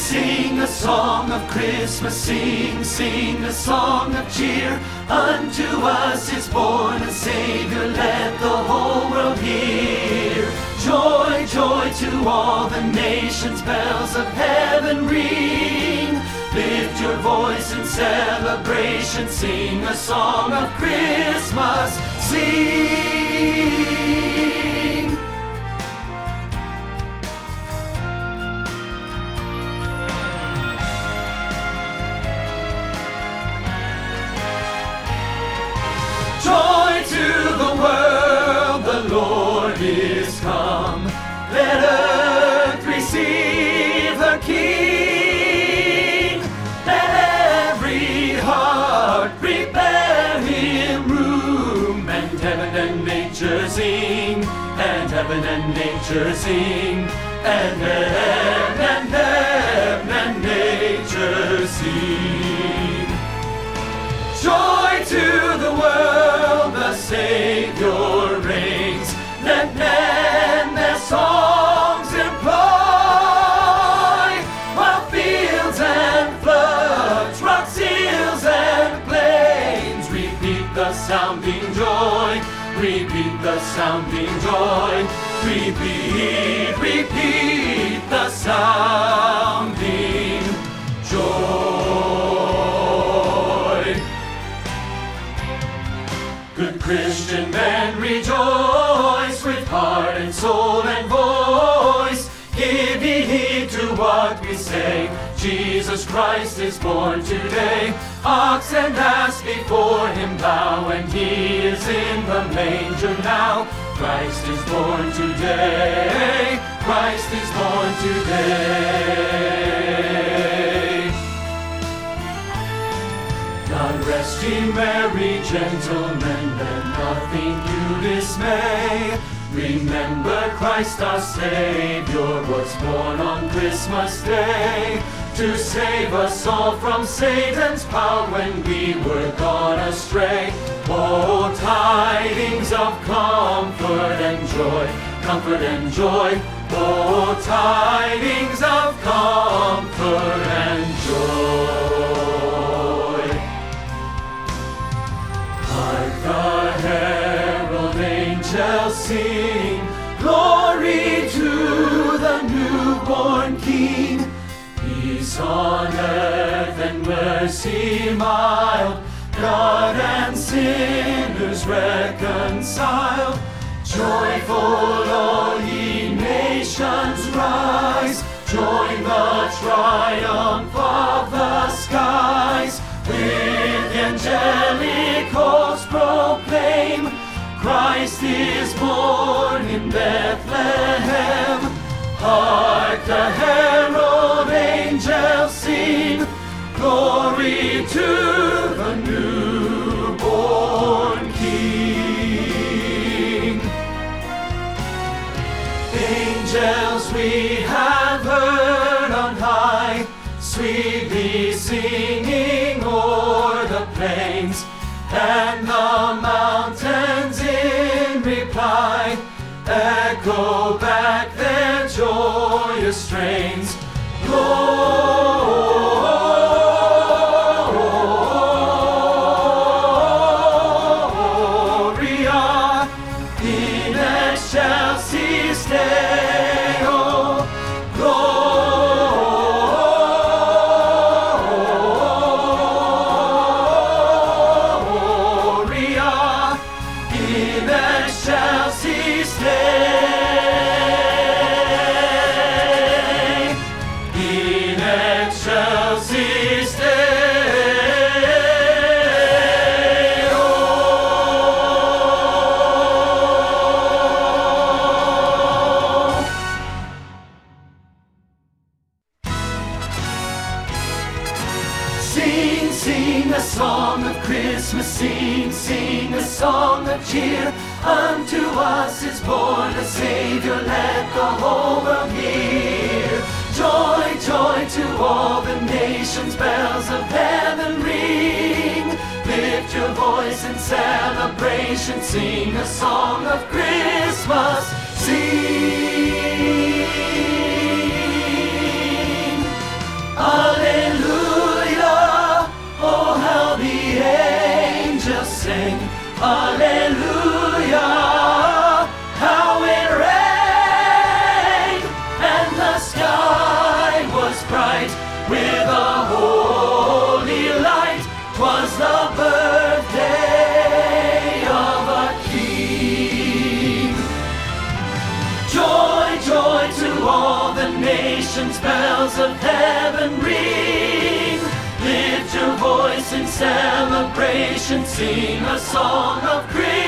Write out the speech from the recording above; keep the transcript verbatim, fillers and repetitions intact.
sing a song of Christmas, sing, sing a song of cheer. Unto us is born a Savior, let the whole world hear. Joy, joy to all the nations, bells of heaven ring. Lift your voice in celebration, sing a song of Christmas, sing. Joy to the world, the Lord is come. Let earth receive her King. Let every heart prepare him room. And heaven and nature sing, and heaven and nature sing, and heaven and heaven and nature sing. Joy to the world, the Savior reigns. Let men their songs employ, while fields and floods, rocks, hills and plains repeat the sounding joy, repeat the sounding joy, repeat, repeat the sounding joy. Good Christian men, rejoice with heart and soul and voice. Give ye heed to what we say. Jesus Christ is born today. Ox and ass before him bow, and he is in the manger now. Christ is born today. Christ is born today. God rest ye merry gentlemen, let nothing you dismay. Remember Christ our Savior was born on Christmas Day, to save us all from Satan's power when we were gone astray. Oh, tidings of comfort and joy, comfort and joy. Oh, tidings of comfort and joy. Hark the herald angels sing, glory to the newborn King. Peace on earth and mercy mild, God and sinners reconciled. Joyful all ye nations rise, join the triumph of the skies. With the angelic host proclaim, Christ is born in Bethlehem. Hark the herald angels sing, glory to the newborn King. Angels we have heard on high, sweetly singing o'er the plains, and the mountains in reply echo back their joyous strains. Gloria in excelsis Deo. Gloria in excelsis Deo. In excelsis Deo. Sing, sing a song of Christmas, sing, sing a song of cheer. Unto us is born a Savior, let the whole world hear. Joy, joy to all the nations, bells of heaven ring. Lift your voice in celebration, sing a song of Christmas, sing. Alleluia, how it rained, and the sky was bright with a holy light. 'Twas the birthday of a king. Joy, joy to all the nations, bells of heaven ring. Lift your voice in celebration, sing a song of praise.